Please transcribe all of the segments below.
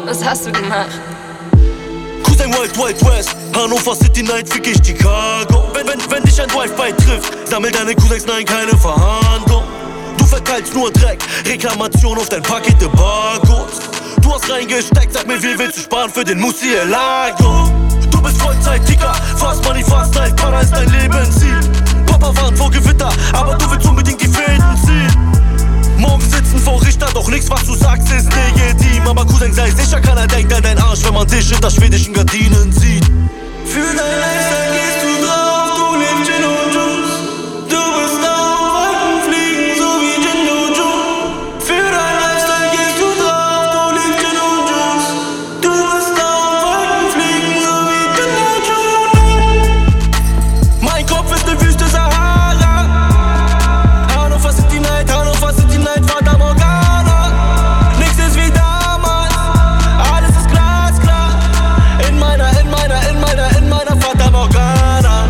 Was hast du gemacht? Cousin Wild Wild West, Hannover City Night, fick ich Chicago. Wenn dich ein Drive-By trifft, sammel deine Cousins, nein, keine Verhandlung. Du verteilst nur Dreck, Reklamation auf dein Paket de Barcodes. Du hast reingesteckt, sag mir, wie willst du sparen für den Musielago? Du bist Vollzeit-Ticker, Fast Money, Fast Life, Para ist dein Lebensziel. Papa warnt vor Gewitter, aber du willst unbedingt die Fäden ziehen. Morgen sitzen vor Richter, doch nichts, was du sagst, ist legitim. Aber Cousin, sei sicher, keiner denkt an deinen Arsch, wenn man dich hinter schwedischen Gardinen sieht. Für dein Lifestyle gehst du drauf, du lebst Gin und Juice. Du bist auf Wolken fliegen, so wie Gin und Juice. Für dein Lifestyle gehst du drauf, du lebst Gin und Juice. Du bist auf Wolken fliegen, so wie Gin und Juice. Mein Kopf ist ne Wüste Sahara. Hannover City Night, Hannover City Night, Fata Morgana. Nix ist wie damals, alles ist glasklar. In meiner Fata Morgana.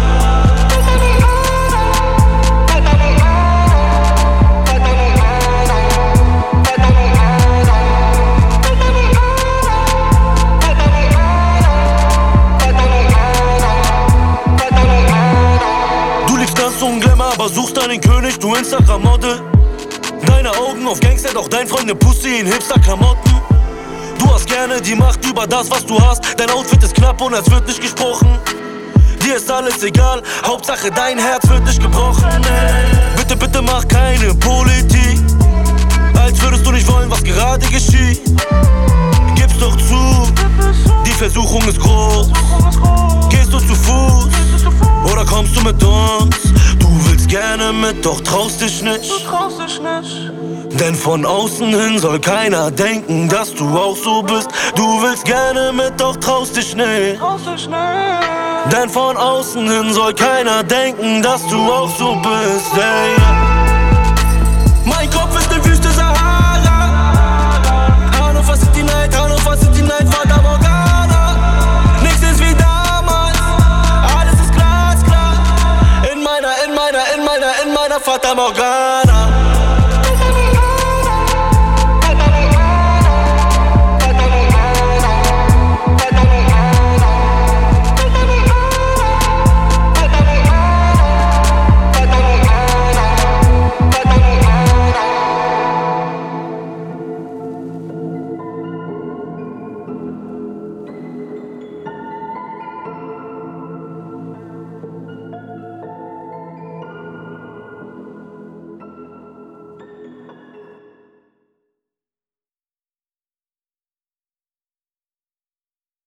Du liebst Glanz und Glamour, aber suchst deinen König, du Instagram-Model. Deine Augen auf Gangster, doch dein Freund ne Pussy in Hipster-Klamotten. Du hast gerne die Macht über das, was du hast. Dein Outfit ist knapp und es wird nicht gesprochen. Dir ist alles egal, Hauptsache dein Herz wird nicht gebrochen. Bitte, bitte mach keine Politik, als würdest du nicht wollen, was gerade geschieht. Gib's doch zu, die Versuchung ist groß. Gehst du zu Fuß oder kommst du mit uns? Du willst gerne mit, doch traust dich nicht. Denn von außen hin soll keiner denken, dass du auch so bist. Du willst gerne mit, doch traust dich nicht. Denn von außen hin soll keiner denken, dass du auch so bist, ey.